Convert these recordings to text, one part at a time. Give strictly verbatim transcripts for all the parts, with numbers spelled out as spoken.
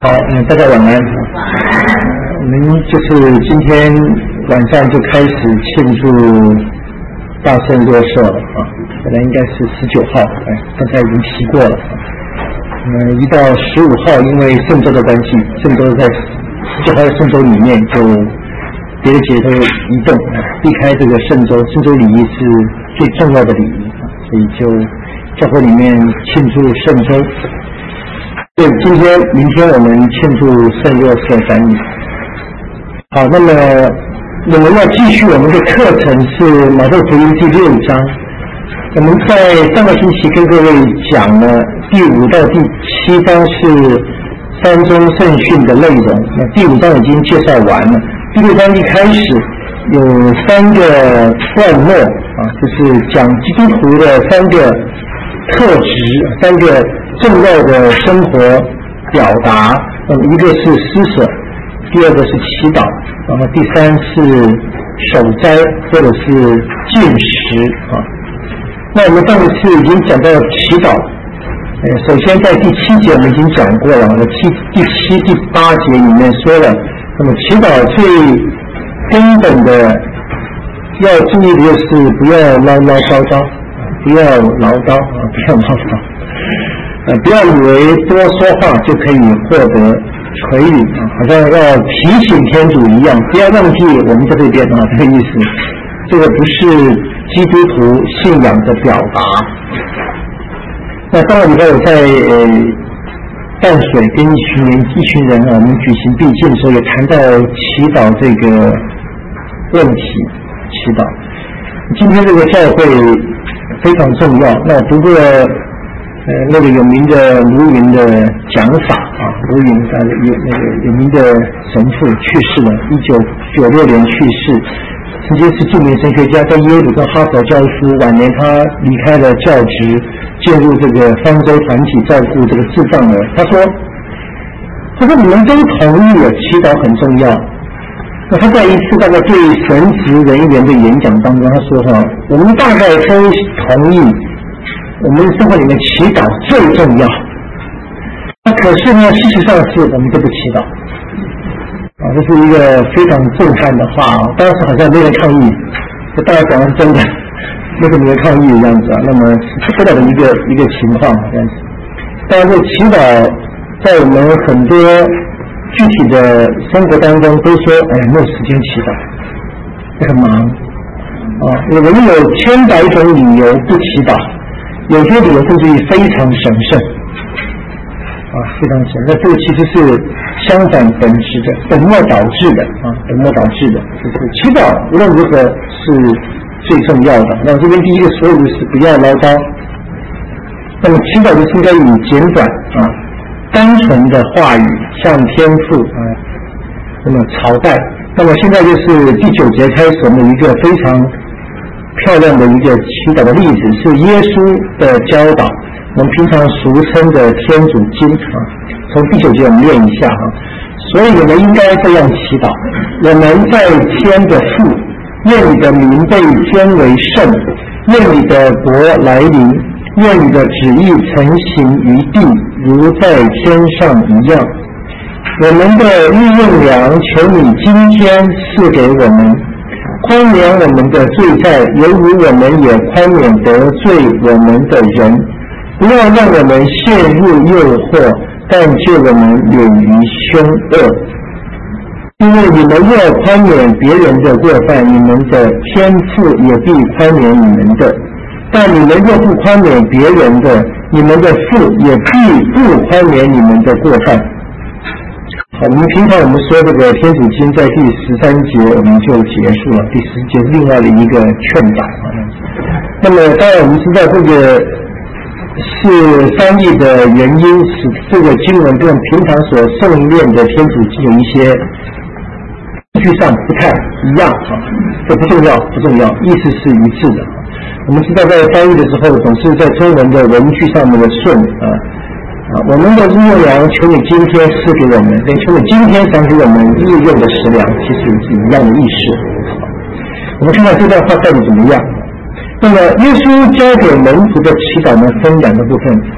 好，嗯，大家晚安。我们就是今天晚上就开始庆祝大圣若瑟了啊，本来应该是十九号，哎，刚才已经提过了。嗯，一到十五号，因为圣周的关系，圣周在十九号的圣周里面就别的节都移动，避开这个圣周，圣周礼仪是最重要的礼仪，所以就教会里面庆祝圣周。对，今天、明天我们庆祝圣若瑟三日。好，那么我们要继续我们的课程是马太福音第六章。我们在上个星期跟各位讲了第五到第七章是三宗圣训的内容，那第五章已经介绍完了。第六章一开始有三个段落啊，就是讲基督徒的三个特质，三个重要的生活表达。那么一个是施舍，第二个是祈祷，然后第三是守斋或者是禁食啊。那我们上一次已经讲到祈祷，呃，首先在第七节我们已经讲过了，七第七、第八节里面说了，那么祈祷最根本的要注意的就是不要唠唠叨叨，不要唠叨啊，不要唠叨，呃，不要以为多说话就可以获得垂允啊，好像要提醒天主一样，不要忘记我们在这边啊，这个意思，这个不是基督徒信仰的表达。那上个礼拜我在呃淡水跟一群人一群人啊，我们举行闭经的时候也谈到祈祷这个问题，祈祷。今天这个教会非常重要。那不过呃那个有名的卢云的讲法啊，卢云他有那个有名的神父去世了，一九九六年去世。曾经是著名神学家，在耶鲁跟哈佛教书，晚年他离开了教职，进入这个方舟团体照顾这个智障儿。他说：“他说你们都同意了，祈祷很重要。”那他在一次大概对神职人员的演讲当中，他说：“哈，我们大概都同意，我们生活里面祈祷最重要。那可是呢，事实上是我们都不祈祷。”啊，这是一个非常震撼的话啊！当时好像没人抗议，这大家讲的是真的，没什么人抗议的样子啊。那么是不得了的一个一个情况这样子。当然，这祈祷在我们很多具体的生活当中都说，哎，没有时间祈祷，很忙啊。我们有千百种理由不祈祷，有些理由甚至于非常神圣。啊，非常神，那这个其实是相反本质的，本末倒置的啊，本末倒置的，就是祈祷无论如何是最重要的。那这边第一个说的是不要唠叨，那么祈祷就是应该以简短啊、单纯的话语向天父啊，那么朝拜。那么现在就是第九节开始，我们有一个非常漂亮的一个祈祷的例子，是耶稣的教导。我们平常俗称的天主经啊，从第九节我们念一下哈。所以我们应该这样祈祷：我们在天的父，愿你的名被尊为圣，愿你的国来临，愿你的旨意成行于地，如在天上一样。我们的日用粮，求你今天赐给我们，宽免我们的罪债，犹如我们也宽免得罪我们的人。不要让我们陷入诱惑，但救我们免于凶恶。因为你们若宽免别人的过犯，你们的天父也必宽免你们的；但你们若不宽免别人的，你们的父也必不宽免你们的过犯。好，我们平常我们说这个天主经在第十三节我们就结束了，第十节是另外的一个劝导啊。那么当然我们知道这个是翻译的原因，使这个经文跟平常所诵念的天主经有一些字句上不太一样啊，这不重要，不重要，意思是一致的。我们知道在翻译的时候，总是在中文的文句上面的顺啊啊，我们的日用粮，求你今天赐给我们，跟求你今天赏给我们日用的食粮，其实是一样的意思。我们看看这段话到底怎么样。那么耶稣教给门徒的祈祷呢，分两个部分。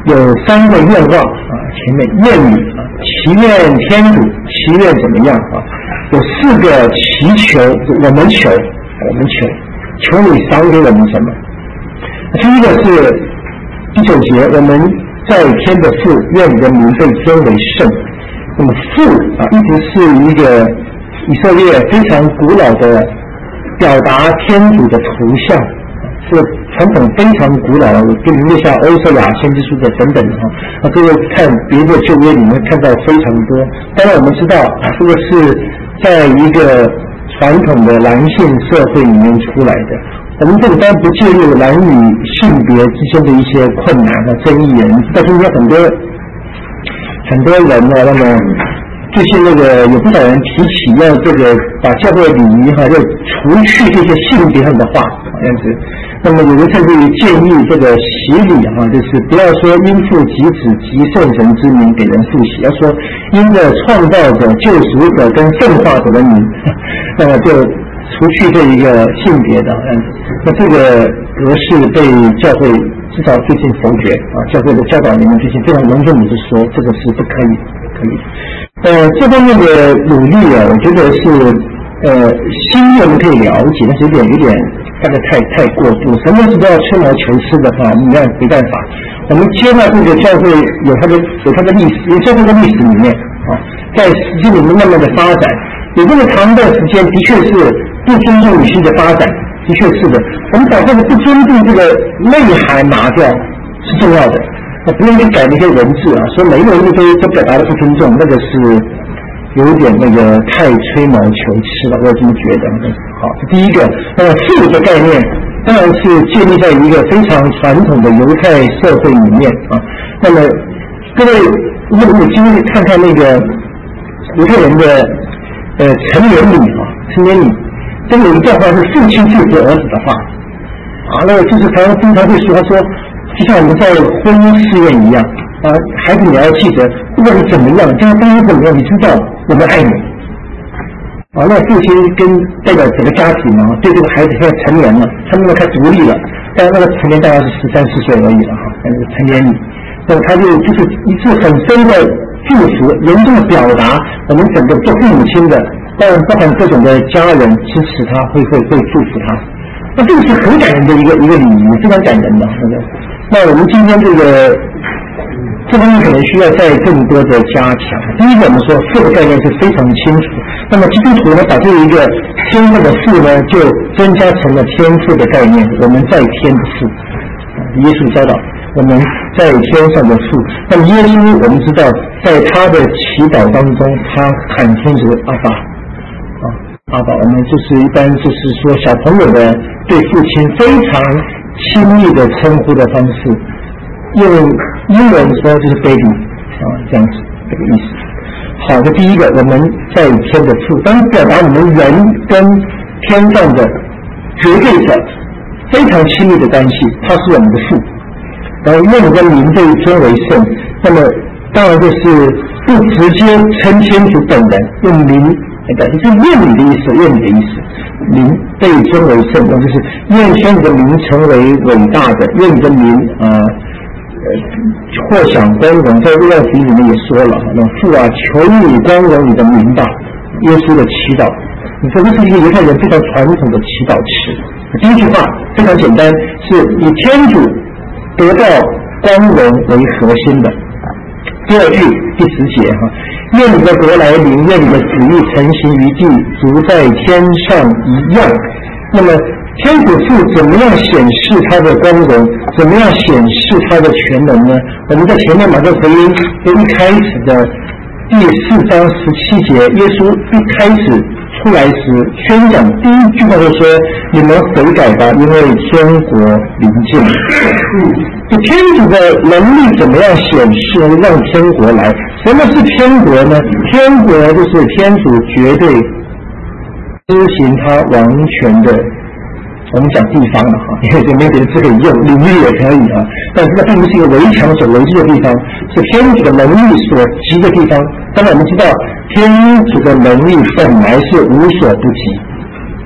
有三个愿望啊，前面愿你啊，祈愿天主，祈愿怎么样啊？有四个祈求，我们求，我们求，求你赏给我们什么？第一个是第九节，我们在天的父，愿你的名被尊为圣。那么父啊，一直是一个以色列非常古老的表达天主的图像，这个传统非常古老，我给你列下欧瑟雅先知书的等等哈，啊，这个看别的旧约里面看到非常多。当然我们知道啊，这个是在一个传统的男性社会里面出来的。我们这里当然不介入男女性别之间的一些困难和争议，你知道中间很多很多人呢，那么最近那个有不少人提起要这个把教会礼仪哈，要除去这些性别上的话这样子。那么有人甚至于建议这个洗礼哈，就是不要说因父及子及圣神之名给人受洗，要说因着创造者、救赎者跟圣化者的名，那么就除去这一个性别的这样子。那这个格式被教会至少最近否决啊，教会的教导里面最近非常隆重的是说这个是不可以可以。呃，这方面的努力啊，我觉得是呃心意我们可以了解，但是有点有点大概太太过度。什么是都要吹毛求疵的话，我们没没办法。我们接纳这个教会有它的有它的历史，有教会的历史里面啊，在时间里面慢慢的发展，有这个长段时间的确是不尊重女性的发展，的确是的。我们把这个不尊重这个内涵拿掉是重要的。那不用去改那些文字啊，所以每一个文字都都表达的不尊重，那个是有点那个太吹毛求疵了，我也这么觉得。好，这第一个。那么父的概念当然是建立在一个非常传统的犹太社会里面啊。那么各位，如果你今天看看那个犹太人的呃成年礼啊，成年礼，这有一段话是父亲祝福儿子的话啊，那个就是常常经常会说，他说。就像我们在婚姻试验一样啊，孩子你要记得，不管你怎么样，这个婚姻怎么样，你知道我们爱你啊。那父亲跟代表整个家庭啊，对这个孩子现在成年了，他们要开独立了，但是那个成年大概是十三四岁而已了哈，那个成年礼，那么他就就是一次很深的祝福，严重的表达我们整个做父母亲的，当然包含各种的家人支持他，会会会祝福他。那这个是很感人的一个一个礼仪，非常感人的，对不对？那我们今天这个这方面可能需要再更多的加强。第一个，我们说父的概念是非常清楚，那么基督徒呢，把这一个天父的父呢，就增加成了天父的概念，我们在天的父。耶稣教导我们在天上的父。那么耶稣我们知道，在他的祈祷当中，他喊天主阿爸啊，阿爸。我们就是一般就是说小朋友的对父亲非常亲密的称呼的方式，用英文说就是 baby 啊，这样子这个意思。好的，第一个，我们在天的父，当表达我们人跟天上的绝对的非常亲密的关系，他是我们的父。然后用的名被尊为圣，那么当然就是不直接称天主本人，用名那个就是愿你的意思，愿你的意思。名被尊为圣，那就是愿天主的名成为伟大的，愿你的名啊呃获享光荣。在路加福音里面也说了，那父啊，求你光荣你的名吧。耶稣的祈祷，你说这是一个犹太人非常传统的祈祷词。第一句话非常简单，是以天主得到光荣为核心的。第二句第十节哈，愿你的国来临，愿你的旨意成行于地，如在天上一样。那么天主父怎么样显示他的光荣，怎么样显示他的全能呢？我们在前面马可福音一开始的第四章十七节，耶稣一开始出来时宣讲第一句话就说，你们悔改吧，因为天国临近。这天主的能力怎么样显示让天国来？什么是天国呢？天国就是天主绝对施行他王权的，我们讲地方了哈，因为这没别的字可以用，领域也可以啊，但是那并不是一个围墙所围住的地方，是天主的能力所及的地方。当然我们知道天主的能力本来是无所不及，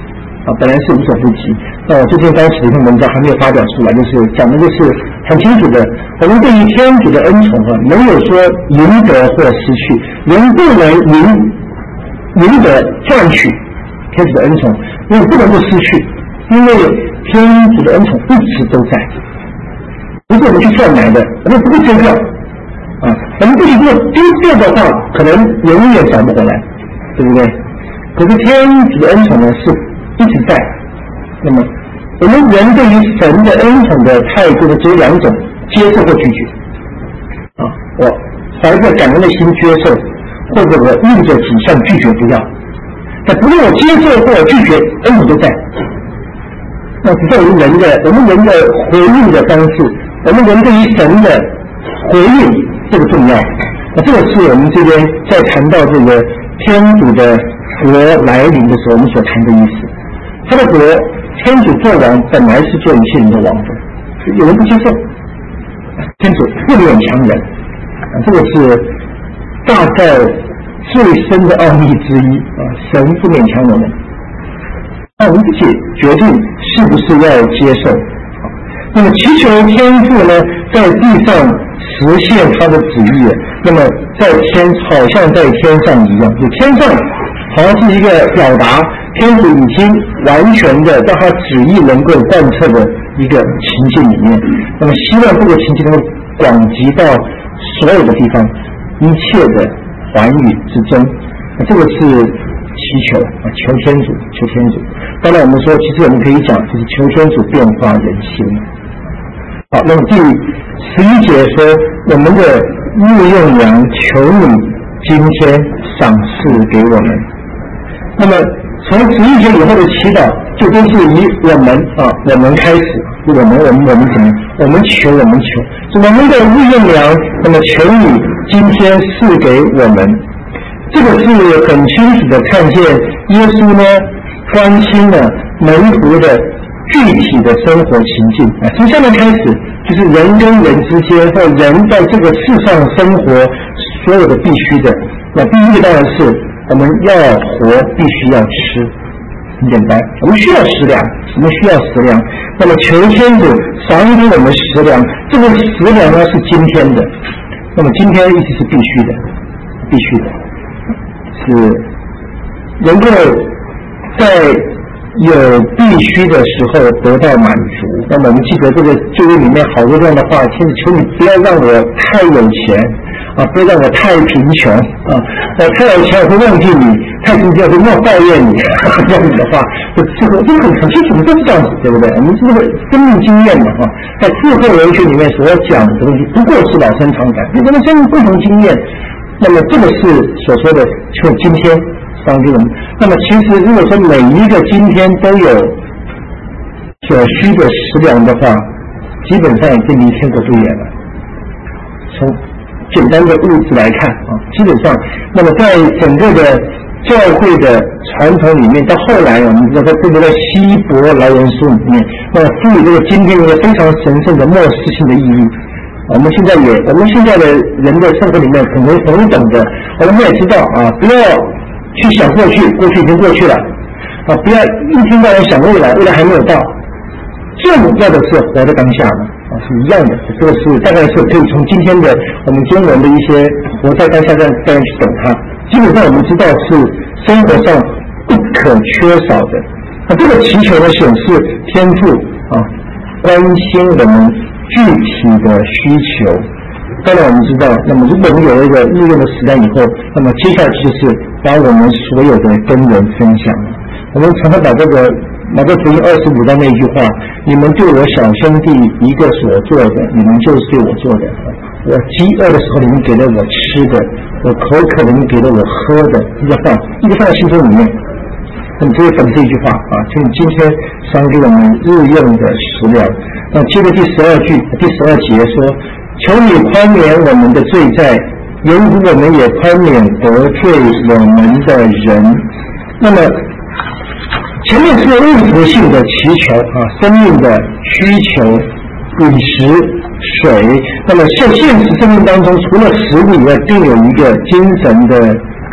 啊，本来是无所不及。那我最近刚写了一篇文章还没有发表出来，就是讲的就是很清楚的，我们对于天主的恩宠啊，没有说赢得或失去，人不能赢赢得赚取天主的恩宠，因为不能够失去，因为天主的恩宠一直都在，不是我们去赚来的，我们不会丢掉啊，我们自己如果丢掉的话，可能永远找不回来，对不对？可是天主的恩宠呢是一直在。那么我们人对于神的恩宠的态度呢只有两种，接受或拒绝啊，我怀着感恩的心接受，或者我硬着几项拒绝不要。但不论我接受或者拒绝，恩宠都在。那只是我们人的我们人的回应的方式，我们人对于神的回应这个重要。那这个是我们这边在谈到这个天主的国来临的时候，我们所谈的意思。他的国，天主做王本来是做一切人的王的，有人不接受，天主不勉强人，啊，这个是大概最深的奥秘之一啊！神不勉强我们，那我们自己决定是不是要接受。那么祈求天父呢，在地上实现他的旨意，那么在天好像在天上一样，就天上好像是一个表达天主已经完全的让他旨意能够贯彻的一个情境里面。那么希望这个情境能够广及到所有的地方，一切的寰宇之中。这个是祈求啊，求天主，求天主。当然我们说，其实我们可以讲，就是求天主变化人心。好，那么第十一节说，我们的日用粮，求你今天赏赐给我们。那么从十一节以后的祈祷，就都是以我们啊，我们开始，我们我们我们怎么，我们求我们求，我们的日用粮，那么求你今天赐给我们。这个是很清楚的看见耶稣呢关心了门徒的具体的生活情境啊，从下面开始就是人跟人之间或人在这个世上生活所有的必须的。那第一个当然是我们要活必须要吃，很简单，我们需要食粮，我们需要食粮。那么求天主赏给我们食粮，这个食粮呢是今天的，那么今天意思是必须的，必须的。是能够在有必须的时候得到满足。那么我们记得这个旧约里面好多这样的话，天主求你不要让我太有钱啊，不要让我太贫穷啊，我太有钱我会忘记你，太贫穷我会莫抱怨你，这样子的话，这个这个很很清楚，都是这样子，对不对？我们这个生命经验嘛，哈，在智慧文学里面所讲的东西，不过是老生常谈，每个人生命不同经验。那么这个是所说的就今天赏给我们。那么其实如果说每一个今天都有所需的食粮的话，基本上已经离天国不远了。从简单的物质来看啊，基本上，那么在整个的教会的传统里面，到后来我们知道在这个在希伯来人书里面，那么赋予这个今天一个非常神圣的末世性的意义。我们现在也，我们现在的人的生活里面很容很容易懂得，我们也知道啊，不要去想过去，过去已经过去了啊，不要一天到晚想未来，未来还没有到。重要的是活在当下的啊，是一样的。这个是大概是可以从今天的我们中文的一些活在当下这样这样去懂它。基本上我们知道是生活上不可缺少的。那这个祈求呢，显示天父啊关心我们具体的需求。当然我们知道，那么如果我们有了一个日用的食粮以后，那么接下来就是把我们所有的跟人分享。我们常常把这个马太福音二十五章那一句话，你们对我小兄弟一个所做的，你们就是对我做的。我饥饿的时候你们给了我吃的，我口渴你们给了我喝的，一直放一直放在心中里面。那么这是本这一句话啊，请你今天赏给我们日用的食粮。那接着第十二句第十二节说，求你宽免我们的罪债，犹如我们也宽免得罪我们的人。那么前面是物质性的祈求啊，生命的需求，饮食、水。那么在现实生命当中，除了食物以外，更有一个精神的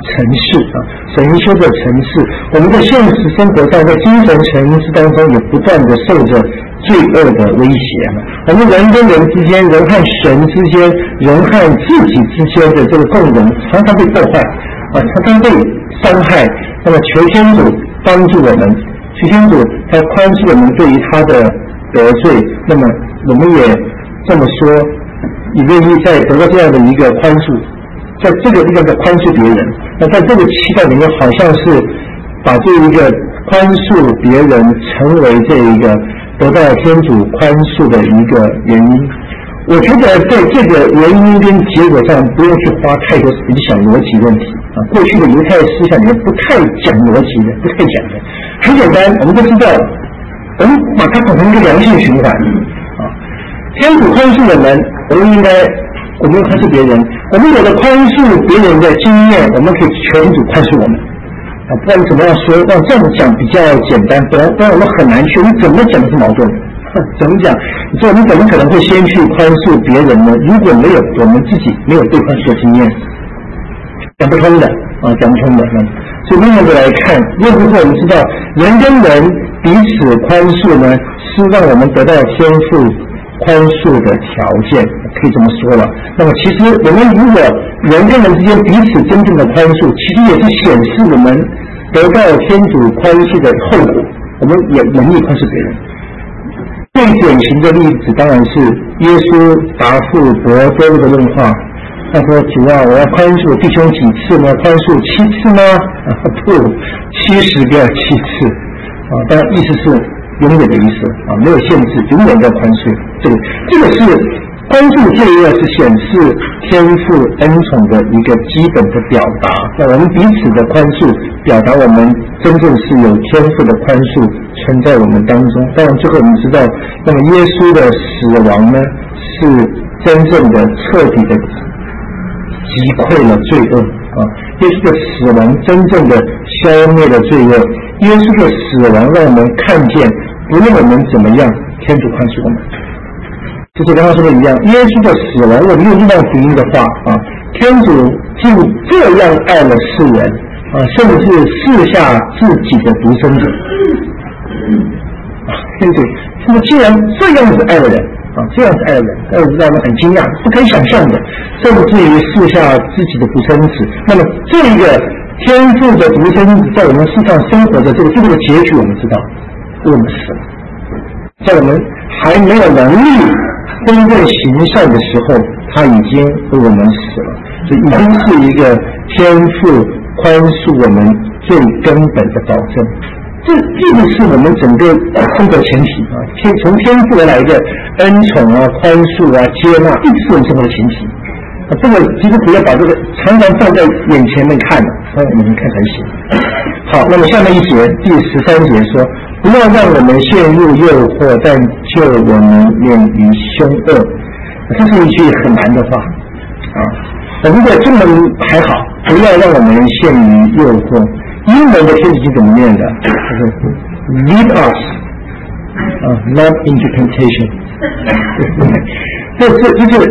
层次啊，神修的层次，我们在现实生活上，在精神层次当中也不断的受着罪恶的威胁。我们人跟人之间，人和神之间，人和自己之间的这个共融，常常被破坏啊，常常被伤害。那么求天主帮助我们，求天主他宽恕我们对于他的得罪。那么我们也这么说，也愿意在得到这样的一个宽恕，在这个地方的宽恕别人。那在这个期待里面，好像是把这一个宽恕别人成为这一个得到天主宽恕的一个原因。我觉得在这个原因跟结果上不用去花太多时间想逻辑问题啊。过去的犹太思想里面不太讲逻辑的，不太讲的，很简单，我们都知道，我们把它搞成一个良性循环啊。天主宽恕我们，我们应该我们宽恕别人，我们有了宽恕别人的经验，我们可以求天主宽恕我们啊。不管怎么样说，让这样讲比较简单，不然不然我们很难去，我们怎么讲都是矛盾的。怎么讲？你说我们怎么可能会先去宽恕别人呢？如果没有我们自己没有被宽恕的经验，讲不通的啊，讲不通的。所以另外一个来看，又不是我们知道，人跟人彼此宽恕呢，是让我们得到天父宽恕的条件，可以这么说了。那么其实我们如果人跟人之间彼此真正的宽恕，其实也是显示我们得到天主宽恕的后果，我们有能力宽恕别人。最典型的例子当然是耶稣答复伯多禄的问话，他说：“主啊，我要宽恕弟兄几次呢？宽恕七次吗？啊，不，七十个七次啊！当然意思是永远的意思啊，没有限制，永远的宽恕。这个这个是宽恕罪恶，是显示天父恩宠的一个基本的表达。那我们彼此的宽恕，表达我们真正是有天父的宽恕存在我们当中。当然，最后我们知道，那么耶稣的死亡呢，是真正的、彻底的击溃了罪恶啊！耶稣的死亡真正的消灭了罪恶。耶稣的死亡让我们看见，不论我们怎么样，天主宽恕我们。就是刚刚说的一样，耶稣的死亡，我们用这样福音的话啊，天主就这样爱了世人啊，甚至赐下自己的独生子啊，天主那么既然这样子爱了人啊，这样子爱了人，让我们让我们很惊讶，不可以想象的，甚至于赐下自己的独生子。那么这个天父的独生子在我们世上生活的这个最后的结局，我们知道，为我们死了，在我们还没有能力真正行善的时候，他已经为我们死了，所以已经是一个天父宽恕我们最根本的保证。这并不是我们整个生活前提啊，天从天父而来的恩宠啊、宽恕啊、接纳，一直是我们生活的前提。啊，这个其实不要把这个常常放在眼前面看的，放在眼前看才行。好，那么下面一节第十三节说，不要让我们陷入诱惑，但救我们免于凶恶。这是一句很难的话啊。我们的中文还好，不要让我们陷于诱惑。英文的天主是怎么念的？就是 lead us 啊 ，not into temptation 这这就是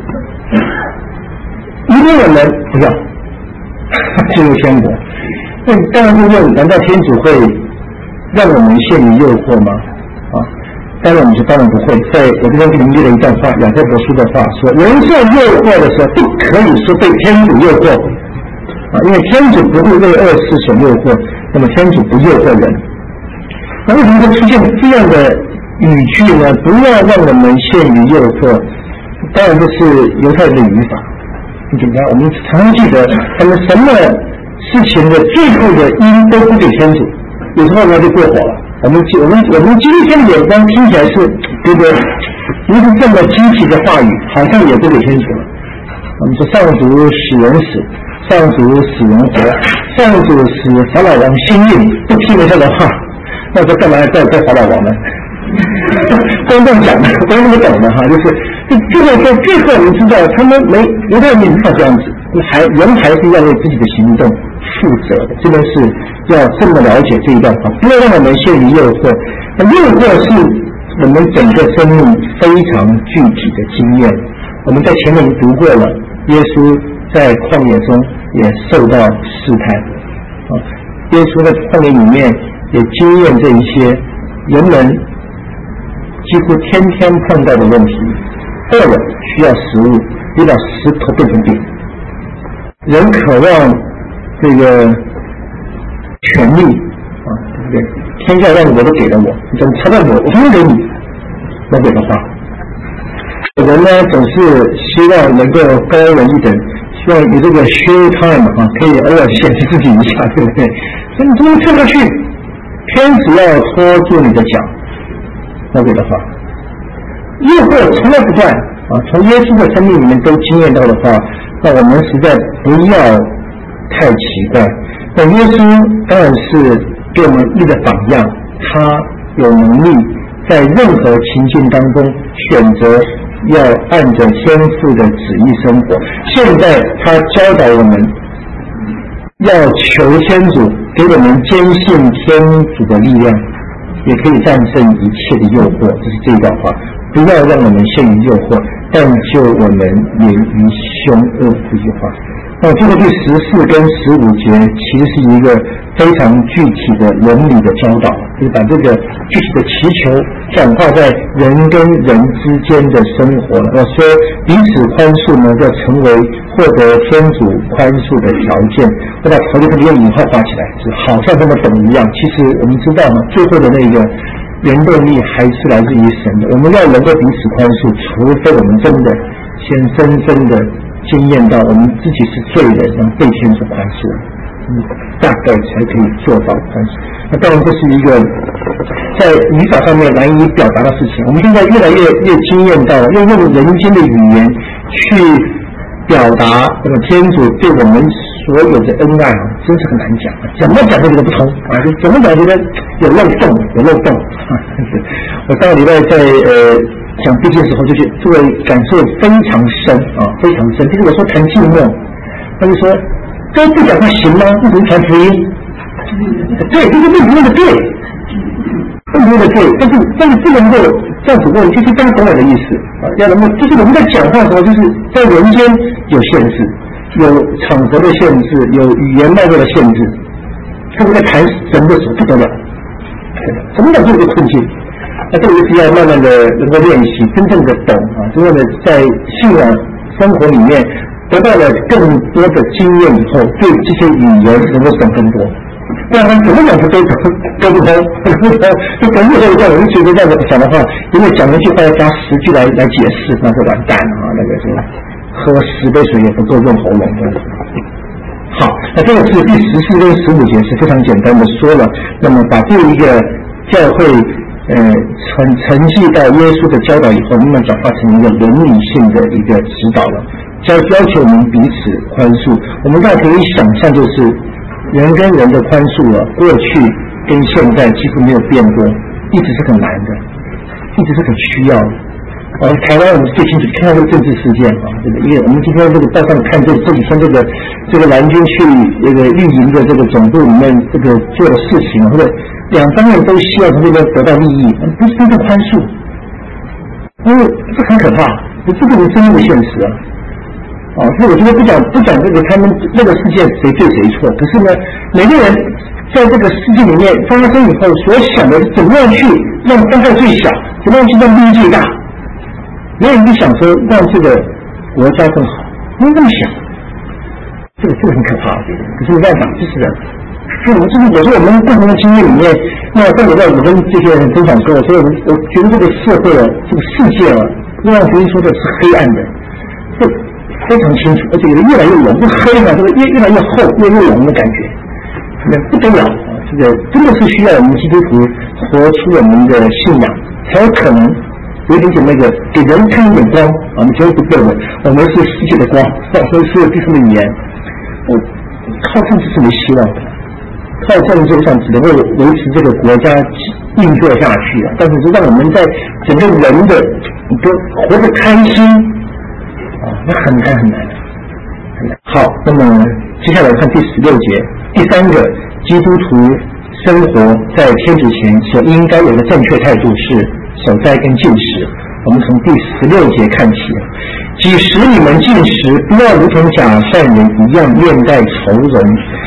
因为我们不要进入天国。那当然会问，难道天主会让我们陷于诱惑吗？啊，当然我们说当然不会。在我这边给你们列了一段话，雅各伯书的话说，人受诱惑的时候，不可以说被天主诱惑啊，因为天主不会为恶事所诱惑，那么天主不诱惑人。那为什么会出现这样的语句呢？不要让我们陷于诱惑，当然这是犹太人的语法。很简单，我们常常记得，他们什么事情的最后的因都不给天主，有时候呢就过火了。我们我们我们今天的眼光听起来是觉得，不是这么积极的话语，好像也不给天主了。我们说上主使人死，上主使人活，上主使法老王心硬，不听人家的话，那说干嘛要再再法老王呢？光这样讲的，光这么懂的哈，就是这个在最后我们知道，他们没犹太人没法这样子，还人还是要为自己的行动负责的，这边是要这么了解这一段话，不要让我们陷于诱惑。那诱惑是我们整个生命非常具体的经验，我们在前面读过了，耶稣在旷野中也受到试探啊。耶稣在旷野里面也经验这一些人们几乎天天碰到的问题，饿了需要食物，你把石头变成饼；人渴望这个权利啊，对不对？天下万物都给了我，你怎么超到我，我还给你？魔鬼的话，人呢总是希望能够高人一等，希望有这个 show time 啊，可以偶尔显示自己一下，对不对？所以你怎么跳下去？偏只要拖住你的脚，魔鬼的话，诱惑从来不断啊！从耶稣的生命里面都经验到的话，那我们实在不要太奇怪。那耶稣当然是给我们立的榜样，他有能力在任何情境当中选择要按着天父的旨意生活。现在他教导我们要求天主给我们坚信天主的力量，也可以战胜一切的诱惑，这是这一段话。不要让我们陷于诱惑，但救我们免于凶恶，这句话。那最后第十四跟十五节其实是一个非常具体的伦理的教导，就是把这个具体的祈求转化在人跟人之间的生活了。要说彼此宽恕呢，要成为获得天主宽恕的条件。我把条件特别用引号画起来，是好像这么懂一样。其实我们知道嘛，最后的那个原动力还是来自于神的。我们要能够彼此宽恕，除非我们真的先真正的经验到我们自己是罪人，能被天主宽恕，嗯，大概才可以做到宽恕。那当然这是一个在语法上面难以表达的事情。我们现在越来越越经验到了，要用人间的语言去表达那么天主对我们所有的恩爱啊，真是很难讲，怎么讲都觉得不同啊，怎么讲觉得有漏洞，有漏洞。我上个礼拜在呃。讲这件时候，就是这位感受非常深啊，非常深。就是我说谈寂寞，他就说：“这不讲话行吗？为什么传福音？”对，这个问题问的对，问题问的对，但是但是不能够这样子问，就是刚懂我的意思啊。要能够，就是我们在讲话的时候，就是在人间有限制，有场合的限制，有语言脉络的限制。他们在谈神的时候不得了，怎么讲就有个困境。那这个是要慢慢的能够练习，真正的懂啊，真正的在信仰生活里面得到了更多的经验以后，对这些语言能够懂更多。不然怎么讲都都都不通，就懂不懂这样，我就觉得这样子讲的话，因为讲一句话要加十句来来解释，那就完蛋了啊！那个是喝十杯水也不够润喉咙的。好，那这个是第十四跟十五节是非常简单的说了，那么把这一个教会。呃，承承继到耶稣的教导以后，慢慢转化成一个伦理性的一个指导了，要要求我们彼此宽恕。我们大家可以想象，就是人跟人的宽恕啊，过去跟现在几乎没有变过，一直是很难的，一直是很需要的。啊，台湾我们最清楚看到这个政治事件啊，这个因为我们今天这个报上看这这几天这个这个蓝军去这个绿营的这个总部里面这个做的事情，或者两方面都希望从这边得到利益，不是真正宽恕，因为这很可怕，这个是真正的现实啊。啊，所以我觉得不讲不讲这个他们那个事件谁对谁错，可是呢，每个人在这个事件里面发生以后所想的是怎么样去让伤害最小，怎么样去让利益最大。没有人去想说让这个国家更好，没有这么想，这个这个很可怕，可是没办法，这是人。所以我们就是有时候我们共同的经验里面，那在我在我跟这些人分享说，所以我我觉得这个社会啊，这个世界啊，约翰福音说的是黑暗的，这非常清楚，而且越来越浓，不黑嘛，这个越越来越厚，越来越浓的感觉，那不得了啊！这个真的是需要我们基督徒活出我们的信仰，才有可能。有点点那个给人看一点光啊！我们绝对不对的，我们是世界的光，我们是地上的语言。我靠政治是没希望的，靠政治上只能够维持这个国家运作下去啊。但是是让我们在整个人的一个活得开心啊，那很难很难很难。好，那么接下来看第十六节，第三个基督徒生活在天主前所应该有的正确态度是。守斋跟禁食，我们从第十六节看起。几时你们禁食，不要如同假善人一样面带愁容，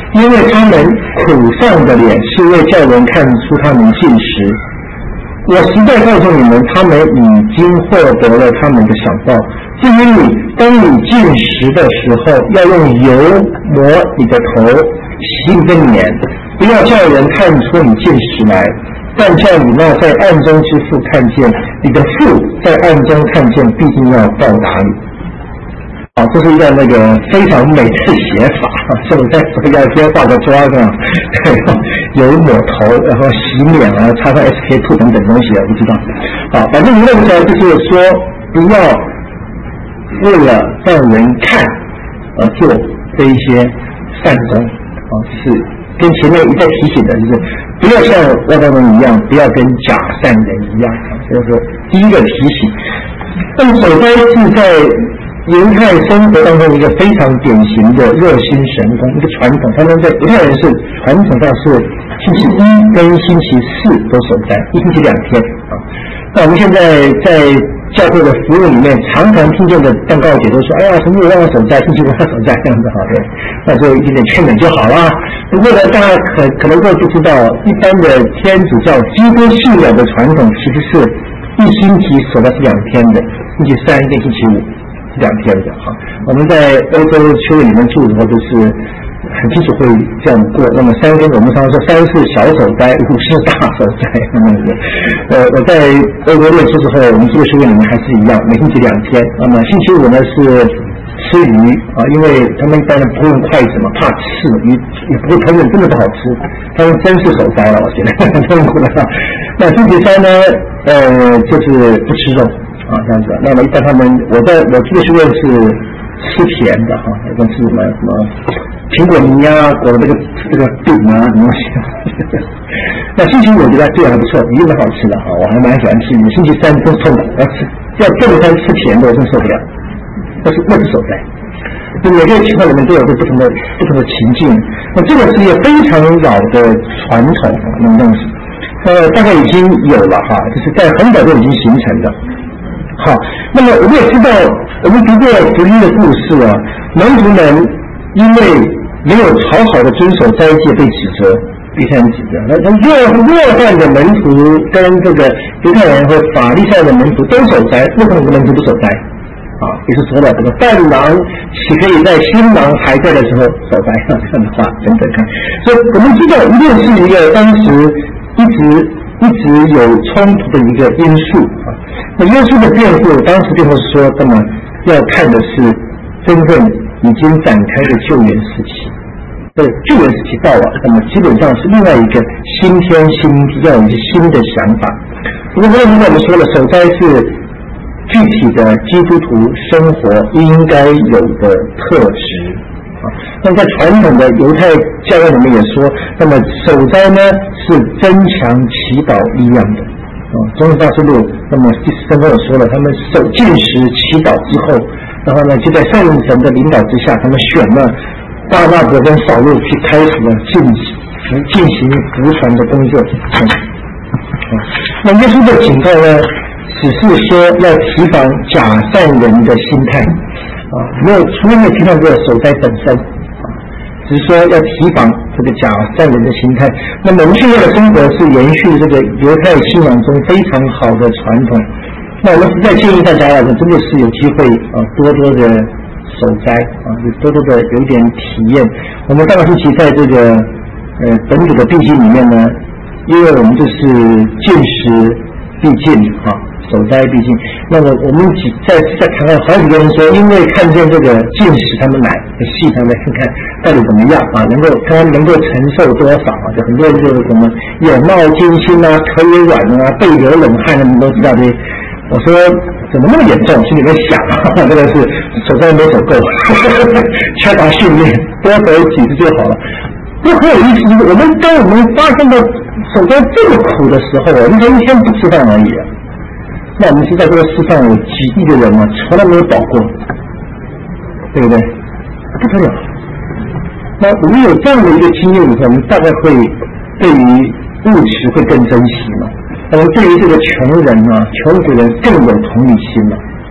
因为他们苦丧的脸是为叫人看出他们进食。我实在告诉你们，他们已经获得了他们的赏报。至于你，当你进食的时候，要用油抹你的头，洗你的脸，不要叫人看出你进食来，但叫你那在暗中之父看见，你的父在暗中看见，必定要报答你。啊，这是一个那个非常美的写法，所以我在这个要先画个妆啊，对，有抹头，然后洗脸啊，擦上 S K two 等等东西啊，不知道。好，反正无论如何就是说，不要为了让人看而做这一些善功啊，就是跟前面一再提醒的，就是不要像外邦人一样，不要跟假善人一样。这是第一个提醒。那么守斋是在犹太生活当中一个非常典型的热心神功，一个传统。他们在犹太人是传统上是星期一跟星期四都守斋，一星期两天啊。那我们现在在教会的服务里面，常常听见的祷告姐都说：“哎呀，什么时候让我守斋，星期五要守斋，这样子好的。”那就一点点劝勉就好了。不过呢，大家可可能都不知道，一般的天主教基督信仰的传统其实是一星期守的是两天的，星期三跟星期五。两天的哈，我们在欧洲区域里面住的时候，就是很清楚会这样过。那么三天，我们常常说三是小守斋，五是大守斋。那么呃，我在欧洲念书之后，我们这个区域里面还是一样，每星期两天。那么星期五呢是吃鱼啊，因为他们一般不会用筷子嘛，怕刺鱼，也不会烹饪，真的不好吃。他们真是守斋了，我觉得很痛苦的。那星期三呢，呃，就是不吃肉。啊，这样子。那么一般他们，我在我这个学院是吃甜的哈，一般是什么什么苹果泥啊，裹的这个这个饼啊，什么东西。那星期五我觉得这样还不错，鱼蛮好吃的哈，我还蛮喜欢吃鱼。星期三都痛的，要吃要正餐吃甜的，我真受不了。那是那是守斋，就每个情况里面都有个不同的不同的情境。那这个是一个非常老的传统那种东西，呃，大概已经有了哈，就是在很早就已经形成的。好，那么我们也知道，我们读过福音的故事啊，门徒们因为没有好好的遵守斋戒被指责，被他人指责。那那若若干的门徒跟这个犹太人和法利赛的门徒都守斋，为什么门徒不守斋？啊，也是说了这个伴郎岂可以在新郎还在的时候守斋？这样的话等等看，所以我们知道一定是一个当时一直一直有冲突的一个因素啊。那耶稣的辩护，当时辩护是说，那么要看的是真正已经展开的救援时期。这救援时期到了，那么基本上是另外一个新天新地，要有一些新的想法。不过，刚才我们说了，守斋是具体的基督徒生活应该有的特质啊。那在传统的犹太教会里面也说，那么守斋呢是增强祈祷力量的。啊，中日大师录，那么第十三章也说了，他们守禁食祈祷之后，然后呢就在圣神的领导之下，他们选了巴拿伯跟扫路去开始了进行进行服传的工作。嗯，那耶稣的警告呢，只是说要提防假善人的心态啊，没有除了没有提防这个守斋本身。只是说要提防这个假善人的心态。那么我们现在的生活是延续这个犹太信仰中非常好的传统。那我们实在建议大家啊，真的是有机会啊，多多的守斋啊，多多的有点体验。我们上个星期在这个呃本主的必经里面呢，因为我们就是禁食必进啊，守斋必进。那么我们几在在看看好几个人说，因为看见这个禁食，他们来细他们看看到底怎么样啊，能够看他们能够承受多少啊？就很多人就是什么眼冒金星啊，腿也软啊，背流冷汗，他们都知道这些。我说怎么那么严重？心里面想啊，这个是守斋没守够，缺乏训练，多守几次就好了。不过很有意思，就是我们当我们发现到守斋这么苦的时候，我们才一天不吃饭而已啊。那我们知道这个世上有几亿的人啊，从来没有饱过，对不对？不得了。那我们有这样的一个经验以后，我们大概会对于物质会更珍惜嘛。我们对于这个穷人啊、穷苦人更有同理心了。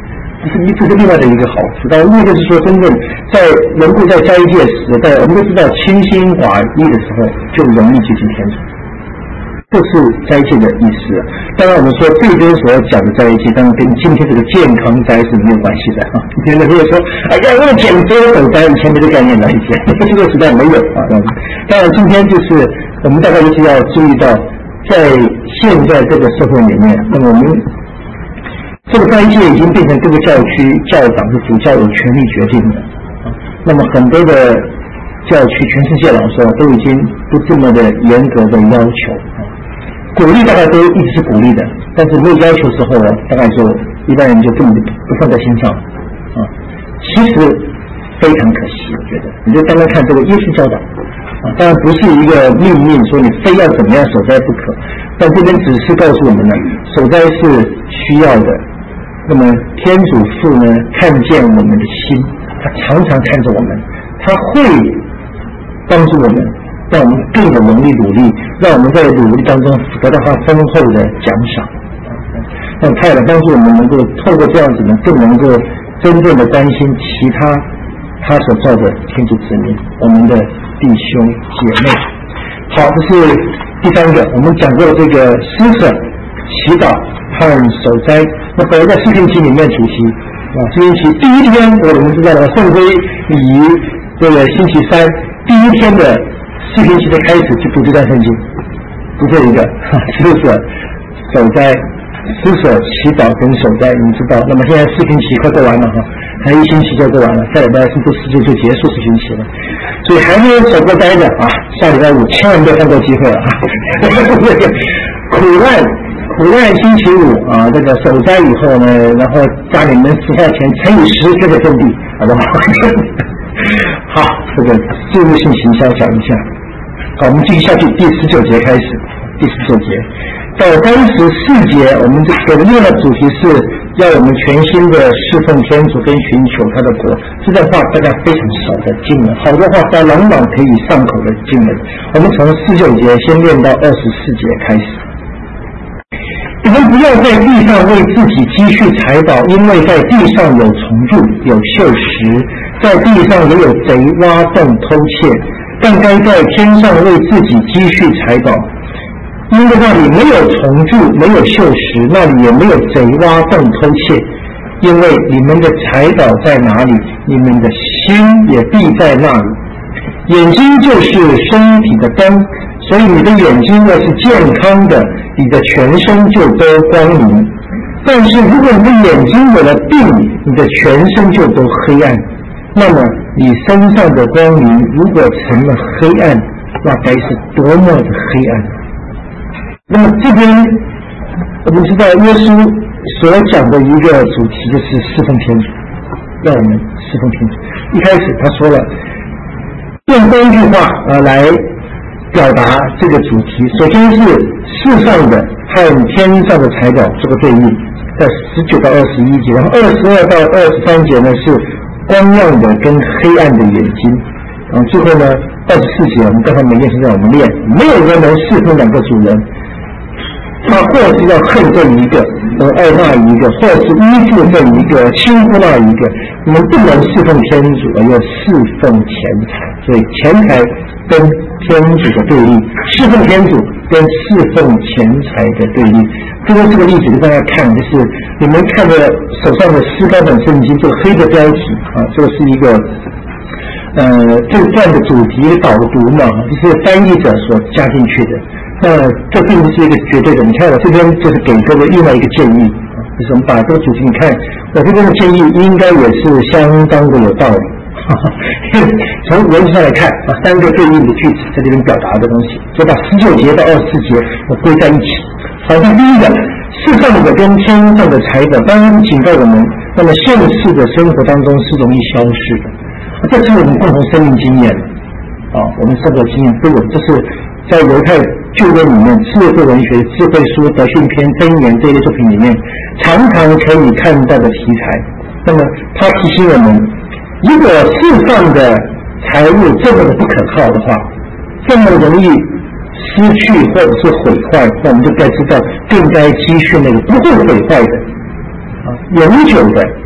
这是这是另外的一个好处。但那就是说，真正在能够在斋戒时代，我们都知道清心寡欲的时候，就容易接近天主。这是斋戒的意思。当然，我们说这边所要讲的斋戒，当然跟今天这个健康斋是没有关系的啊。以前的人说，哎呀，为了减肥而守斋，以前没这概念了，以前这个时代没有啊。当然，今天就是我们大概就是要注意到，在现在这个社会里面，那么我们这个斋戒已经变成各个教区教长是主教有权利决定的啊。那么很多的教区，全世界老师都已经不这么的严格的要求。鼓励大概都一直是鼓励的，但是没有要求之后呢，大概就一般人就根本不放在心上啊。其实非常可惜，我觉得你就单单看这个耶稣教导啊，当然不是一个命令说你非要怎么样守斋不可，但这边只是告诉我们呢，守斋是需要的。那么天主父呢，看见我们的心，他常常看着我们，他会帮助我们。让我们更有能力努力，让我们在努力当中得到他丰厚的奖赏。那他也帮助我们能够透过这样子呢，更能够真正的关心其他他所造的天主子民，我们的弟兄姐妹。好，这是第三个，我们讲过这个施舍、祈祷和守斋。那本来在四旬期里面主题啊，四旬期第一天我们知道了圣灰礼仪，这个星期三第一天的。四旬期的开始就读这段圣经，读这一个施舍、守斋、施舍、祈祷跟守斋，你知道。那么现在四旬期快过完了哈，还一星期就过完了，下礼拜星期四就就结束四旬期了。所以还没有守过斋的啊，下礼拜五千万不要放过机会了啊！苦难，苦难星期五啊，这个守斋以后呢，然后家里面十块钱乘以十就给种地，好不好？好，这个事务性行销讲一下。好，我们继续下去，第十九节开始。第十九节到三十四节，我们给的另外的主题是要我们全心的侍奉天主跟寻求他的国。这段话大概非常少的经文，好多话在朗朗可以上口的经文。我们从十九节先念到二十四节开始。你们不要在地上为自己积蓄财宝，因为在地上有虫蛀，有锈蚀，在地上也有贼挖洞偷窃，但该在天上为自己积蓄财宝，因为那里没有虫蛀，没有锈蚀，那里也没有贼挖洞偷窃。因为你们的财宝在哪里，你们的心也必在那里。眼睛就是身体的灯，所以你的眼睛若是健康的，你的全身就都光明。但是如果你的眼睛有了病，你的全身就都黑暗。那么你身上的光明如果成了黑暗，那该是多么的黑暗。那么这边我们知道耶稣所讲的一个主题就是侍奉天主，让我们侍奉天主。一开始他说了用三句话呃来表达这个主题。首先是世上的和天上的财宝做个对应，在十九到二十一节，然后二十二到二十三节呢是光亮的跟黑暗的眼睛，然后最后呢二十四节我们刚才没练习让我们练，没有人能侍奉两个主人，他或是要恨这一个而爱那一个，或是依附这一个轻忽那一个。我们不能侍奉天主而又侍奉钱财，所以钱财跟天主的对立，侍奉天主跟侍奉钱财的对立。这个这个例子给大家看，就是你们看着手上的诗高本圣经这个黑的标题啊，这个是一个呃这段的主题的导读嘛，就是翻译者所加进去的。那这并不是一个绝对的，你看我这边就是给各位另外一个建议啊，就是我们把这个主题，你看我这边的建议应该也是相当的有道理。从文字上来看啊，三个对应的句子在这边表达的东西，就把十九节到二十四节我归在一起。好，像第一个世上的跟天上的财宝，当然警告我们，那么现世的生活当中是容易消逝的，这是我们共同生命经验啊，我们生活经验都有，这是在犹太旧约里面智慧文学、智慧书、德训篇、箴言这一类作品里面常常可以看到的题材。那么他提醒我们，如果世上的财物这么的不可靠的话，这么容易失去或者是毁坏，那我们就该知道更该积蓄那个不会毁坏的啊，永久的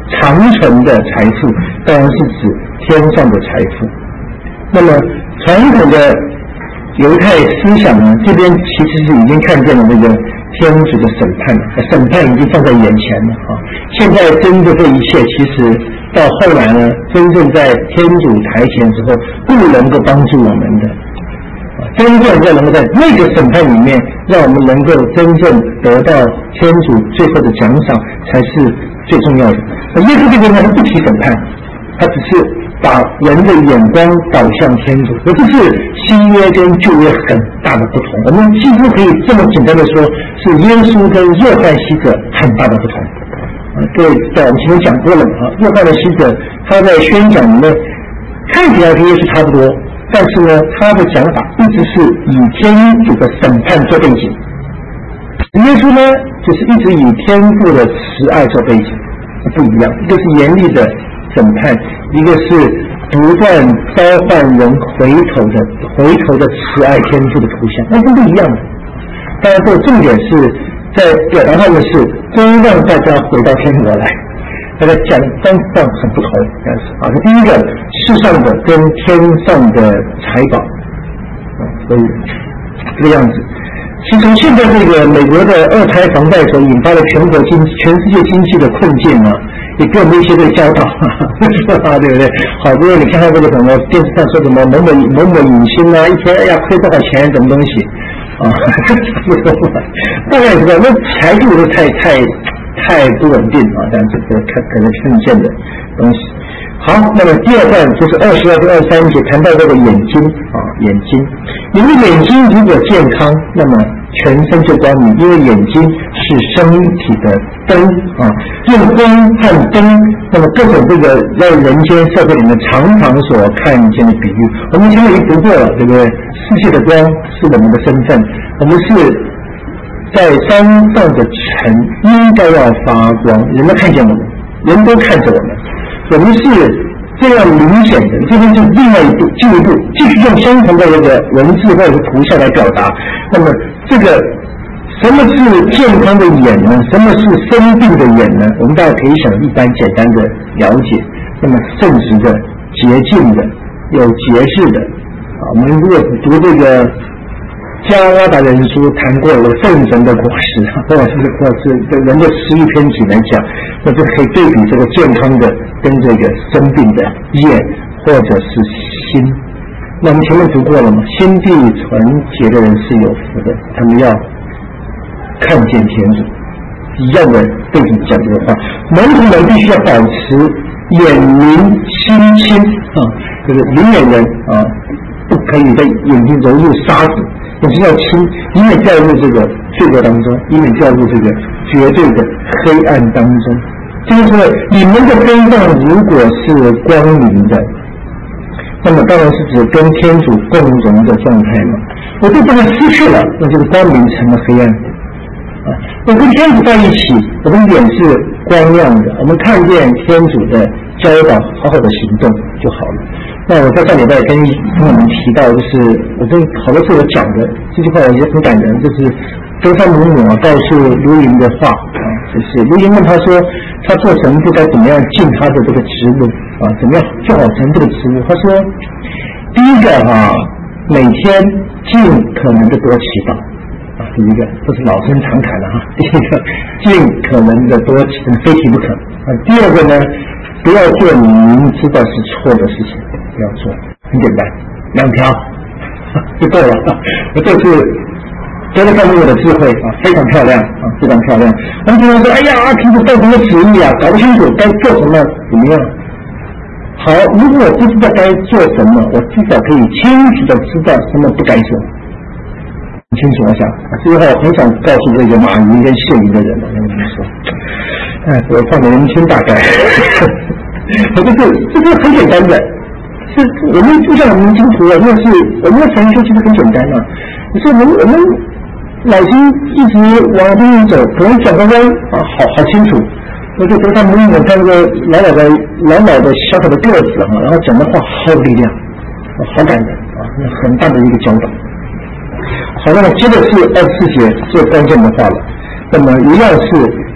长存的财富，当然是指天上的财富。那么传统的犹太思想呢，这边其实是已经看见了那个天主的审判，审判已经放在眼前了啊！现在真的这一切，其实到后来呢，真正在天主台前之后，不能够帮助我们的。真正要能够在那个审判里面，让我们能够真正得到天主最后的奖赏，才是最重要的。耶稣这边呢，他不提审判，他只是把人的眼光导向天主，而这是新约跟旧约很大的不同。我们几乎可以这么简单的说，是耶稣跟约翰西者很大的不同。啊，各位在我们前面讲过了啊，约翰的西者他在宣讲里面看起来跟耶稣差不多。但是呢，他的讲法一直是以天主的审判做背景，耶稣呢，就是一直以天父的慈爱做背景，不一样。一个是严厉的审判，一个是不断召唤人回头的回头的慈爱天父的图像，那是不一样的。当然，这个重点是在表达上的是，真让大家回到天国来。大家讲方向很不同，但是啊，这第一个世上的跟天上的财宝，啊，所以这个样子。其实从现在这个美国的二胎房贷所引发的全国经全世界经济的困境呢，也给我们一些这个教导，啊，对不对？好多人你看到这个什么电视上说什么某某某某影星啊，一天哎呀亏多少钱，什么东西啊？不说了，大概知道那财富都太太。太不稳定啊，但是这可可能看见的东西。好，那么第二段就是二十二跟二十三节谈到这个眼睛啊，眼睛，你的眼睛如果健康，那么全身就光明，因为眼睛是身体的灯啊，用光和灯，那么各种这个在人间社会里面常常所看见的比喻，我们前面已经读过了，对不对？世界的光是我们的身份，我们是。在山上的尘应该要发光，人们看见我们，人都看着我们，我们是这样明显的。这边就另外一步，进一步继续用相同的这个文字或者是图像来表达。那么这个什么是健康的眼呢？什么是生病的眼呢？我们大家可以想一般简单的了解。那么圣直的、洁净的、有节制的啊，我们如果读这个。加拉达人书谈过了圣神的果实，或者是或者是人的食欲偏体来讲，那就可以对比这个健康的跟这个生病的眼或者是心。那我们前面读过了嘛，心地纯洁的人是有福的，他们要看见天主。一样的对比讲这个话，门徒们必须要保持眼明心清啊，就是明眼人啊，不可以在眼睛揉入沙子。我们要清，以免掉入这个罪恶当中，以免掉入这个绝对的黑暗当中。就是说，你们的身上如果是光明的，那么当然是指跟天主共荣的状态嘛。我这部分失去了，那就是光明成了黑暗。啊，我跟天主在一起，我们脸是光亮的，我们看见天主的教导，好好的行动就好了。那我在上礼拜跟跟你们提到，就是我跟好多次我讲的这句话，我觉得很感人，就是登山母母啊告诉卢营的话啊，就是卢营问他说，他做神父该怎么样尽他的这个职务啊，怎么样做好神父的职务？他说，第一个啊，每天尽可能的多祈祷啊，第一个这是老生常谈的哈，第一个尽可能的多祈祷，非提不可啊。第二个呢，不要做你明知道是错的事情。不要做，很简单，两条就够了。这是真的告诉我的智慧啊，非常漂亮啊，非常漂亮。我们经常说，哎呀，天主到什么旨意啊，搞不清楚该做什么，怎么样？好，如果我不知道该做什么，我至少可以清楚的知道什么不该做。很清楚，我想，这句话我很想告诉这个马云跟谢云的人，我跟你们说，哎，我放给你们听大概。这是这是很简单的。是我们就像我们基督徒啊，那是我们的传说其实很简单啊。你说我们我们脑筋一直往这边走，可能转个弯啊，好好清楚。我就跟他们我看这个老老的老老的小小的个子啊，然后讲的话好有力量，好感人啊，那很大的一个教导。好，那么接着是二十四节最关键的话了。那么一样是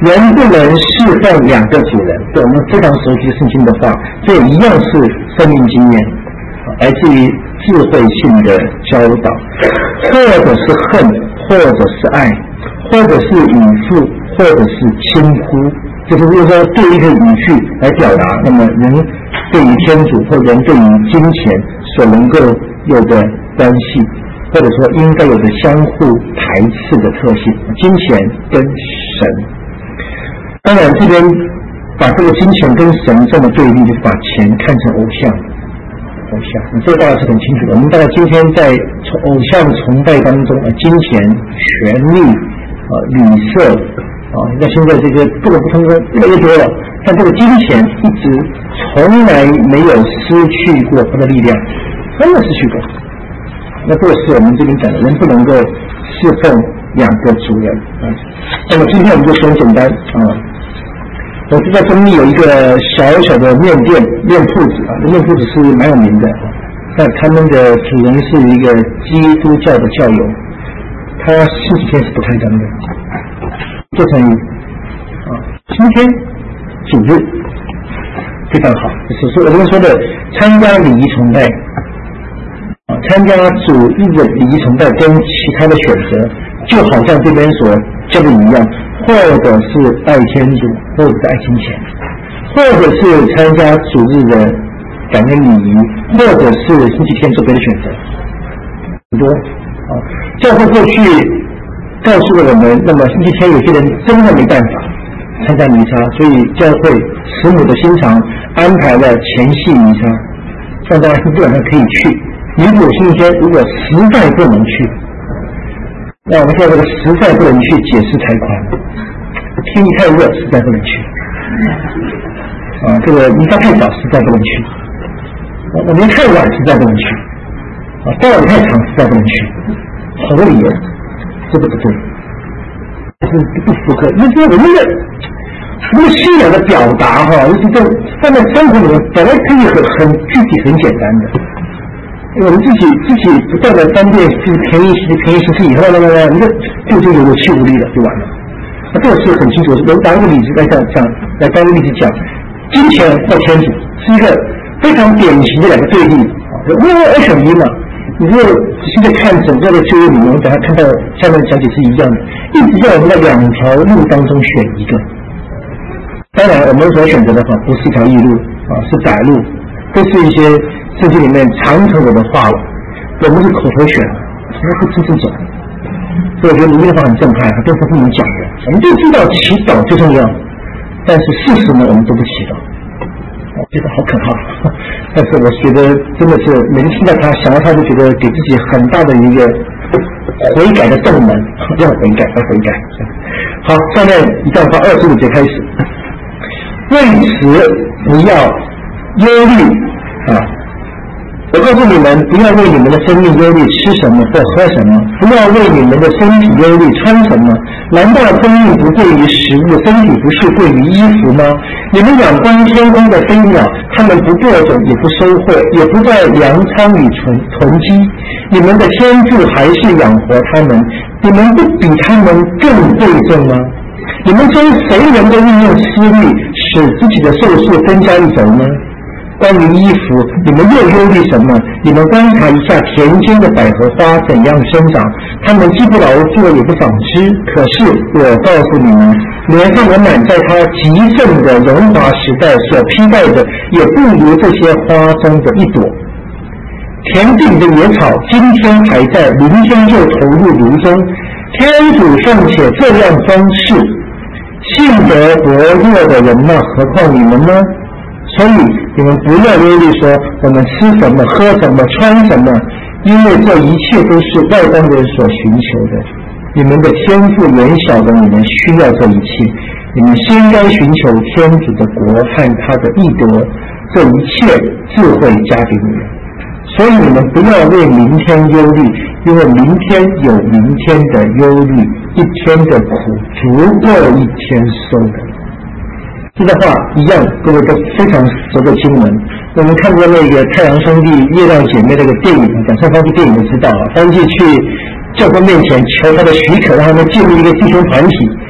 人不能侍奉两个主人，这我们非常熟悉圣经的话，这也一样是生命经验，来自于智慧性的教导，或者是恨，或者是爱，或者是语父，或者是轻呼，就是如果说对一个语句来表达，那么人对于天主或人对于金钱所能够有的关系，或者说应该有的相互排斥的特性，金钱跟神。当然这边把这个金钱跟神这么对立，就是把钱看成偶像偶像，这个大家是很清楚的。我们大概今天在偶像崇拜当中，金钱、权力、呃、旅色啊，那现在这个各种不同的越来越多了，但这个金钱一直从来没有失去过它的力量，真的失去过。那这个是我们这边讲的，人不能够侍奉两个主人啊。那么今天我们就说很简单啊。我知道中立有一个小小的面店面铺子啊，面铺子是蛮有名的啊。那他们的主人是一个基督教的教友，他星期天是不开灯的，做生意啊。今天主日非常好，就是说我们说的参加礼仪崇拜啊，参加主日的礼仪崇拜跟其他的选择，就好像这边所教的一样。或者是爱天主，或者是爱金钱，或者是参加主日的感恩礼仪，或者是星期天做别的选择，很多啊。教会过去告诉了我们，那么星期天有些人真的没办法参加弥撒，所以教会慈母的心肠安排了前夕弥撒，让大家基本上可以去。如果星期天如果实在不能去，那我们现在这个实在不能去解释太宽了，天气太热实在不能去啊，这个弥撒太早实在不能去，我们太晚实在不能去啊，到晚太长实在不能去，好多理由，这个不对，这是不符合，因为我们的我们的信仰的表达哈，就是在放在生活里面本来可以很很具体很简单的。我们自己自己不断的单便就是便宜行便宜行事以后，那那那，你就就就有气无力了，就完了。那这个是很清楚。我们拿一个例子来讲讲，来当个例子讲，金钱或天主是一个非常典型的两个对立啊，因为二选一嘛。你如果仔细的看整个的旧约里面，我们等下看到下面的讲解是一样的，一直在我们的两条路当中选一个。当然，我们所选择的话不是一条义路啊，是窄路，都是一些。圣经里面常常有的话了，我们是口头选，从来不真正走。所以我觉得里面的话很震撼，它都是不能讲的。我们就知道祈祷最重要，但是事实呢，我们都不祈祷，我觉得好可怕。但是我觉得真的是每次听到他，想到他就觉得给自己很大的一个悔改的动能，要悔改，要悔改。好，下面一段话，二十五节开始。为此不要忧虑啊。我告诉你们，不要为你们的生命忧虑吃什么或喝什么，不要为你们的身体忧虑穿什么。难道生命不贵于食物，身体不是贵于衣服吗？你们仰观天空的飞鸟，它们不播种，也不收获，也不在粮仓里存囤积，你们的天父还是养活它们，你们不比它们更贵重吗？你们中谁能够运用私欲，使自己的寿数增加一轴呢？关于衣服，你们又忧虑什么？你们观察一下田间的百合花怎样生长，它们既不劳作也不纺织。可是我告诉你们，连上人满在他极盛的荣华时代所披戴的，也不如这些花中的一朵。田地里的野草，今天还在，明天就投入炉中。天主尚且这样装饰信德薄弱的人呢，何况你们呢？所以你们不要忧虑说我们吃什么喝什么穿什么，因为这一切都是外邦人所寻求的。你们的天父原晓得你们需要这一切，你们先该寻求天主的国和他的义德，这一切智慧加给你们。所以你们不要为明天忧虑，因为明天有明天的忧虑，一天的苦足够一天收的。这个话一样，各位都非常熟的经文。我们看过那个太阳兄弟、月亮姐妹那个电影，讲上方的电影都知道啊。当时去教官面前求他的许可，让他们建立一个弟兄团体。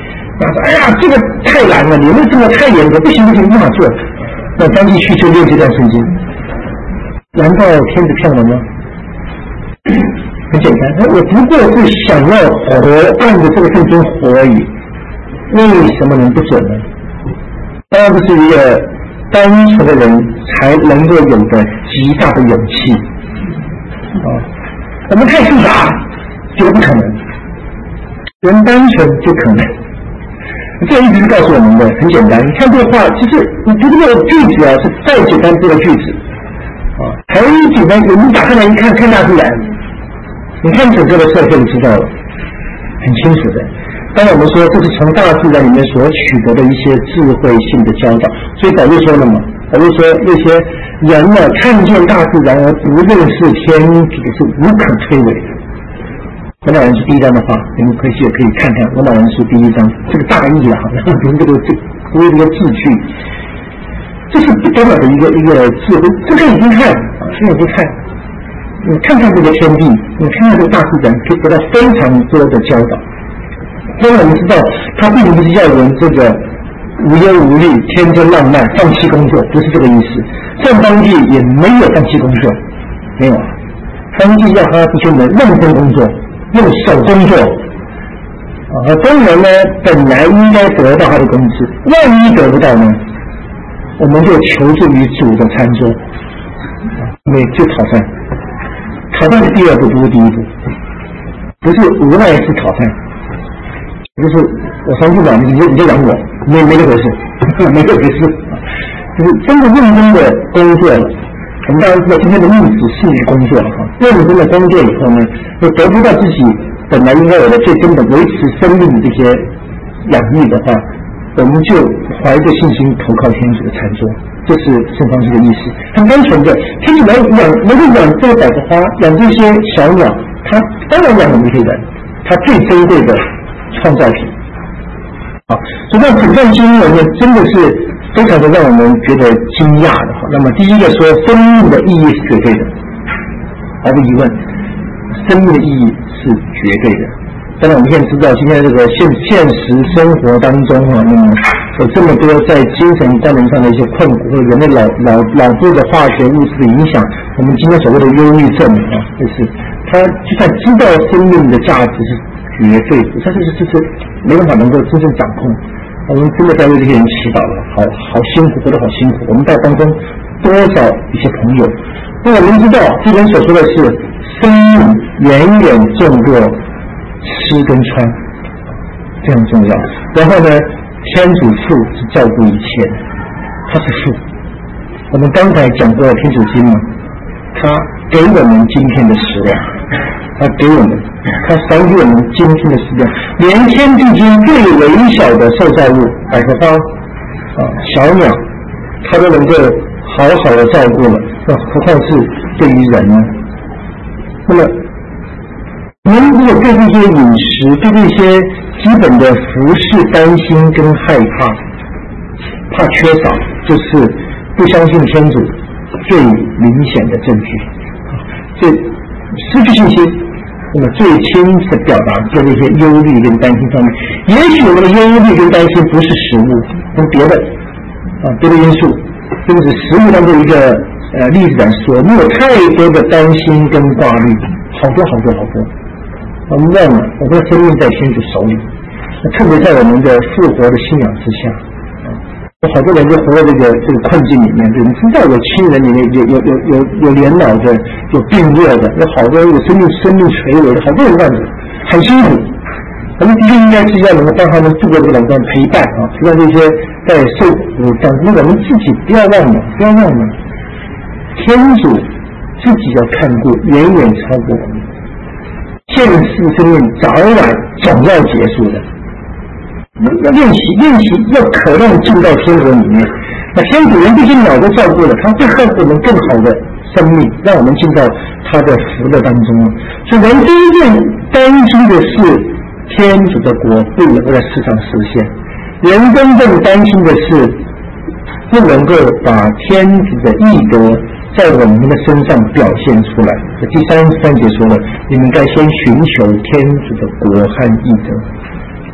他说：“哎呀，这个太难了，你们这个太严格，不行不行，无法做。”那张继续就念这段圣经，难道天子骗我吗？很简单，我不过是想要活，按着这个圣经活而已，为什么能不准呢？当然，这是一个单纯的人才能够有的极大的勇气啊！我们太复杂，觉得不可能；人单纯就可能。这一直是告诉我们的，很简单。你看这个话，其实你读这个句子啊，是再简单这个句子啊，很简单。我们打开来一看，看大自然，你看整个的社会就知道了，很清楚的。当然我们说这是从大自然里面所取得的一些智慧性的教导，所以保罗说了嘛，保罗说那些人呢看见大自然而不认识天主是无可推诿的。罗马人书第一章的话，你们可以也可以看看罗马人书第一章这个大意啊，然后从这个这读这个字句，这是不得了的一个一个智慧，这个已经看啊，这个不看，你看看这个天地，你看看这个大自然，可以得到非常多的教导。当然我们知道，他并不是要人这个无忧无虑、天真浪漫、放弃工作，不是这个意思。上方济也没有放弃工作，没有啊。方济要他弟兄们认真工作，用手工作。啊，而工人呢，本来应该得到他的工资，万一得不到呢，我们就求助于主的餐桌，我们就讨饭。讨饭是第二步，不是第一步，不是无奈是讨饭。就是我相信吧，你就你就养我，没没这回事，没这回事，就是真的认真的工作了。我们当然知道今天的历史是一个工作了哈，认真的工作以后呢，就得不到自己本来应该有的最根本维持生命的这些养育的话，我们就怀着信心投靠天主的餐桌，这是圣方济的意思。很单纯的，天主来养，能够养这个百合花，养这些小鸟，他当然养我们这些人，他最珍贵的创造品。好，所以整段经文呢，真的是非常的让我们觉得惊讶的。那么第一个说，生命的意义是绝对的，毫无疑问，生命的意义是绝对的。当然我们现在知道，今天这个现现实生活当中啊，那么有这么多在精神功能上的一些困苦，或者人类脑脑脑部的化学物质的影响，我们今天所谓的忧郁症啊，就是他就算知道生命的价值是绝对的，但是这是没办法能够真正掌控。我们真的在为这些人祈祷了，好好辛苦，活得好辛苦。我们在当中多少一些朋友，那我们知道这边所说的是生命远远重过吃跟穿，非常重要。然后呢，天主父是照顾一切的，他是父。我们刚才讲过天主经嘛，他给我们今天的食粮，他给我们，他赏给我们今天的食粮，连天地间最微小的受造物，百合花啊、小鸟，他都能够好好的照顾了，那何况是对于人呢？那么我们如果对这些饮食、对这些基本的服饰担心跟害怕，怕缺少，就是不相信天主最明显的证据。最失去信心，那么最清晰的表达在这些忧虑跟担心上面。也许我们的忧虑跟担心不是食物，跟别的啊别的因素，这个是食物当中一个呃例子来说，没有太多的担心跟挂虑，好多好多好多。我们忘了，我们的生命在天主手里，特别在我们的复活的信仰之下。有好多人就活在这个这个困境里面，对，你知道有亲人里面有有有有有年老的，有病弱的，有好多有生命生命垂危的，好多人这样子，很辛苦。我们的确应该是要能够帮他们度过这个两段陪伴啊，陪伴这些在受苦当中。我们自己不要忘了，不要忘了，天主自己要看顾，远远超过我们。现世生命早晚总要结束的。要练习，练习要渴望进到天国里面。那天主人这些鸟都照顾了，他会照顾我们更好的生命，让我们进到他的福乐当中。所以人真正担心的是天主的国不能够在世上实现，人真正担心的是不能够把天主的义德在我们的身上表现出来。第三十三节说了，你们该先寻求天主的国和义德。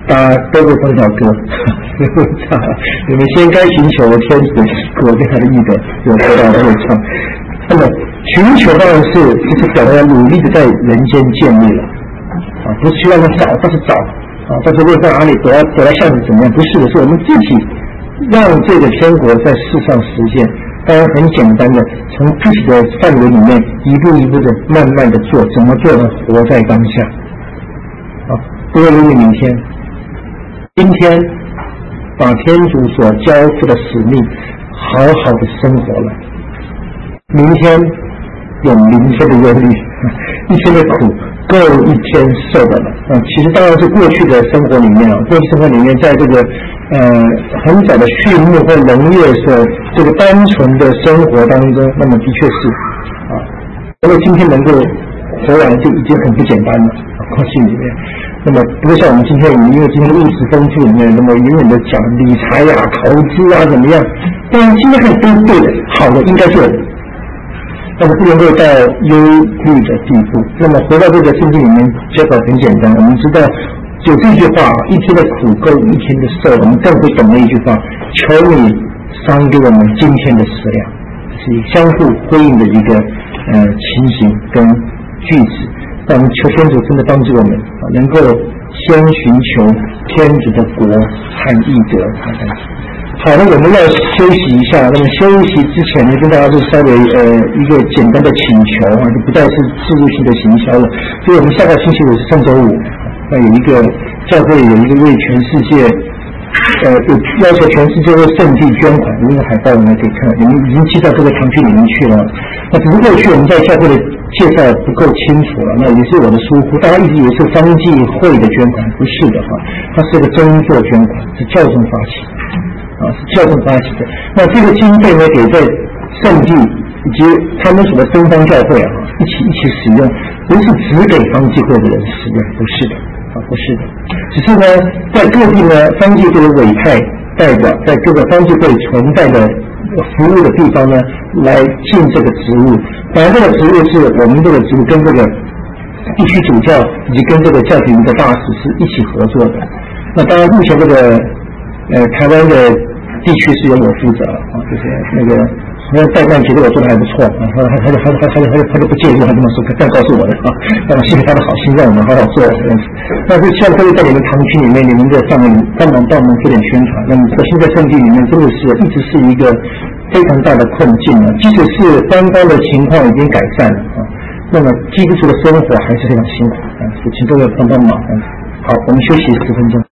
大家都会唱条歌，你们先该寻求天主的国跟他的义德，有得到都会唱。那么寻求当然是就是表达努力的在人间建立了啊，不是去外面找，但是找啊，但是为在哪里得到得到像是怎么样？不是的，是我们自己让这个天国在世上实现。当然很简单的，从自己的范围里面一步一步的慢慢的做，怎么做呢？活在当下啊，不会因为明天。今天把天主所交付的使命好好的生活了，明天有明天的忧虑，一天的苦够一天受的了啊！其实当然是过去的生活里面啊，过去生活里面，在这个呃很早的畜牧或农业所这个单纯的生活当中，那么的确是啊，因为今天能够活完就已经很不简单了，过去里面。那么不像我们今天，因为今天的物质丰富里面，那么永远的讲理财呀、投资啊怎么样？当然今天看都是对的，好的应该做的，但是不能够到忧虑的地步。那么回到这个圣经里面，结果很简单，我们知道有这句话：一天的苦够一天的受。我们更会懂了一句话：求你赏给我们今天的食粮，是相互辉映的一个呃情形跟句子。那我们求天主真的帮助我们，能够先寻求天主的国和义德。好的，我们要休息一下。那么休息之前呢，跟大家就稍微呃一个简单的请求啊，就不再是自助性的行销了。所以我们下个星期五是上周五，那有一个教会有一个为全世界呃有要求全世界为圣地捐款，有一个海报我们可以看，我们已经寄到各个堂区里面去了。那只是过去我们在教会的介绍不够清楚了，那也是我的疏忽。大家一直以为是方济会的捐款，不是的哈，它是个宗座捐款，是教宗发起的啊，是教宗发起的。那这个经费呢，给在圣地以及他们所的东方教会啊，一起一起使用，不是只给方济会的人使用，不是的啊，不是的。只是呢，在各地呢，方济会的委派代表在各个方济会存在的服务的地方呢，来尽这个职务。本来这个职务是我们这个职务跟这个地区主教以及跟这个教廷的大使是一起合作的。那当然，目前这个呃台湾的地区是由我负责啊，就是那个好像代办觉得我做的还不错啊，他他他他他他他他就不介意，他这么说，这样告诉我的啊，那么谢谢他的好心，让我们好好做这样子。但是现在会在你们堂区里面，你们的上面帮忙帮我们做点宣传。那么可现在圣地里面真的是一直是一个非常大的困境了，即使是官方的情况已经改善了啊，那么基督徒的生活还是非常辛苦啊，请各位帮帮忙啊。好，我们休息十分钟。